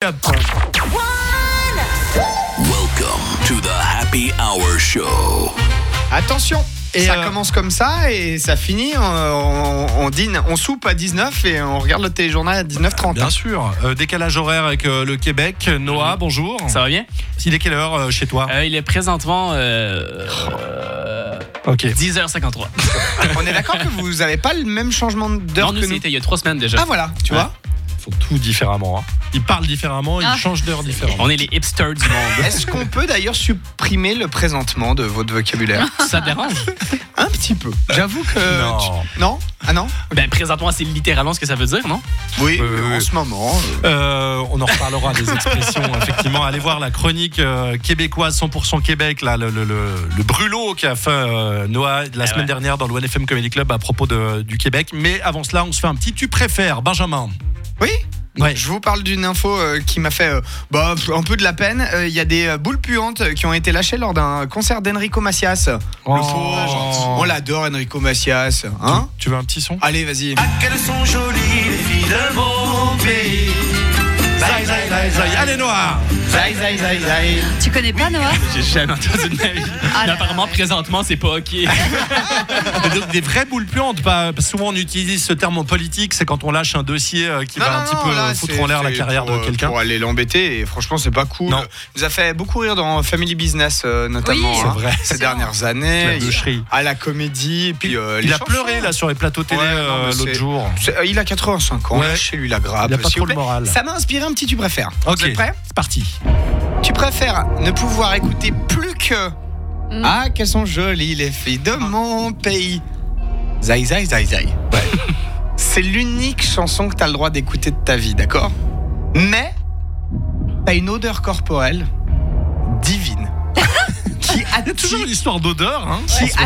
up. Welcome to the Happy Hour Show. Attention, ça commence comme ça et ça finit, on dîne, on soupe à 19 et on regarde le téléjournal à 19h30. Bien sûr, décalage horaire avec le Québec. Noah, bonjour. Ça va bien? Il est quelle heure chez toi? Il est présentement 10h53. On est d'accord que vous n'avez pas le même changement d'heure Non, nous, que nous? c'était il y a 3 semaines déjà. Ah voilà, tu vois. Ils font tout différemment. Hein. Ils parlent différemment, ils changent d'heure différemment. On est les hipsters du monde. Est-ce qu'on peut d'ailleurs supprimer le présentement de votre vocabulaire? Ça te dérange? Un petit peu. J'avoue que... Non. Non? Ah non? Ben, présentement, c'est littéralement ce que ça veut dire, non? Oui, oui. en ce moment... On en reparlera des expressions, effectivement. Allez voir la chronique québécoise 100% Québec, là, le brûlot qu'a fait Noah la semaine dernière dans le 1FM Comedy Club à propos du Québec. Mais avant cela, on se fait un petit tu préfères, Benjamin. Oui? Ouais. Je vous parle d'une info qui m'a fait un peu de la peine. Il y a des boules puantes qui ont été lâchées lors d'un concert d'Enrico Macias. Le pauvre, on l'adore Enrico Macias. Hein? Tu veux un petit son? Allez, vas-y. Ah, qu'elles sont jolies les filles de mon pays. Zai, zai, zai, zai. Allez, Noah. Zai, zai, zai, zai. Tu connais pas Noah? J'ai jamais entendu de ma vie. Mais apparemment, présentement, c'est pas OK. Des vraies boules puantes. Parce que souvent, on utilise ce terme en politique. C'est quand on lâche un dossier qui va un petit peu foutre en l'air la carrière de quelqu'un. Pour aller l'embêter. Et franchement, c'est pas cool. Non. Il nous a fait beaucoup rire dans Family Business, notamment. Oui, c'est vrai. Ces dernières années. La bûcherie. À la comédie. Et puis, Il a pleuré là sur les plateaux télé l'autre jour. Il a 85 ans. Ouais. Chez lui la grappe. Il a pas trop le moral. Ça m'a inspiré un petit tu préfères. Ok, Vous êtes prêts? c'est parti. Tu préfères ne pouvoir écouter plus que Ah, qu'elles sont jolies les filles de mon pays. Zai, zai, zai, zai. Ouais. C'est l'unique chanson que t'as le droit d'écouter de ta vie, d'accord? Mais t'as une odeur corporelle divine. Qui Il y a toujours une histoire d'odeur, hein,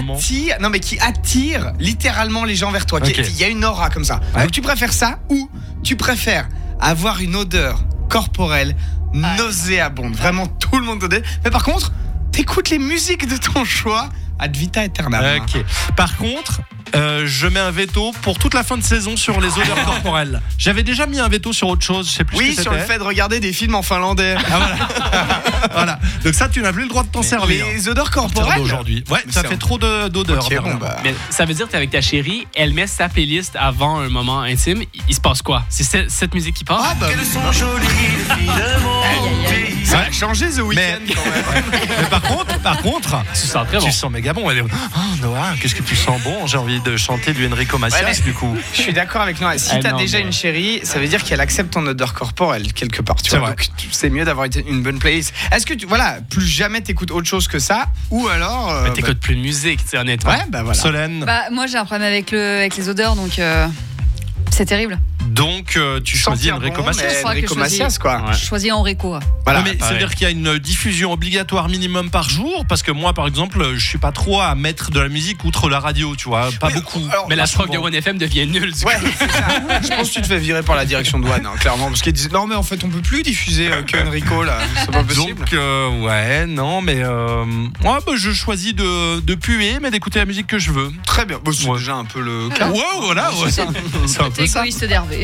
qui attire littéralement les gens vers toi. Okay. Il y a une aura comme ça. Ouais. Donc tu préfères ça ou tu préfères avoir une odeur corporelle nauséabonde. Vraiment tout le monde te dit. Mais par contre, t'écoutes les musiques de ton choix ad vita aeternam. Ok. Par contre, je mets un veto pour toute la fin de saison sur les odeurs corporelles. J'avais déjà mis un veto sur autre chose, je sais plus ce que Oui, c'était. sur le fait de regarder des films en finlandais. Ah voilà. Voilà. Donc ça, tu n'as plus le droit de t'en servir. Les odeurs corporelles Aujourd'hui. Ouais, ça fait trop d'odeurs. Ok, bon, bah. Mais ça veut dire que t'es avec ta chérie, elle met sa playlist avant un moment intime. Il se passe quoi? C'est cette musique qui passe? Ah bah, Qu'elles sont jolies les filles de mon pays. ça a changé The Weeknd quand même. Mais par contre, Tu sens très bon. tu sens méga bon. Elle est... Oh Noah, qu'est-ce que tu sens bon? J'ai envie de chanter du Enrico Macias Ouais, mais- du coup. Je suis d'accord avec Noah. Si t'as non, déjà mais- une chérie, ça veut dire qu'elle accepte ton odeur corporelle quelque part. Tu C'est vois, vrai. donc c'est mieux d'avoir une bonne playlist. Est-ce que plus jamais t'écoutes autre chose que ça, ou alors Mais t'écoutes plus de musique, tu sais, honnêtement. ouais, bah voilà. Solène. Bah moi j'ai un problème avec les odeurs donc c'est terrible. Donc tu choisis Sentir Enrico bon, Macias. mais Je crois que Enrico je choisis- Macias, quoi. Ouais. Je choisis Enrico. Voilà. Ouais, mais ça veut dire qu'il y a une diffusion obligatoire minimum par jour, parce que moi par exemple je suis pas trop à mettre de la musique outre la radio, tu vois, pas Oui, beaucoup. alors, Mais la Pas stroke de souvent. 1FM devient nulle. Du Ouais, coup. c'est ça. Je pense que tu te fais virer par la direction de douane, hein, clairement, parce qu'ils disent non mais en fait on peut plus diffuser que Enrico là, c'est pas possible. Donc ouais, non mais je choisis de puer mais d'écouter la musique que je veux. Très bien. Bon, c'est Ouais. déjà un peu le cas. Ouais, voilà, ouais. C'est un peu T'es ça. égoïste d'Hervé.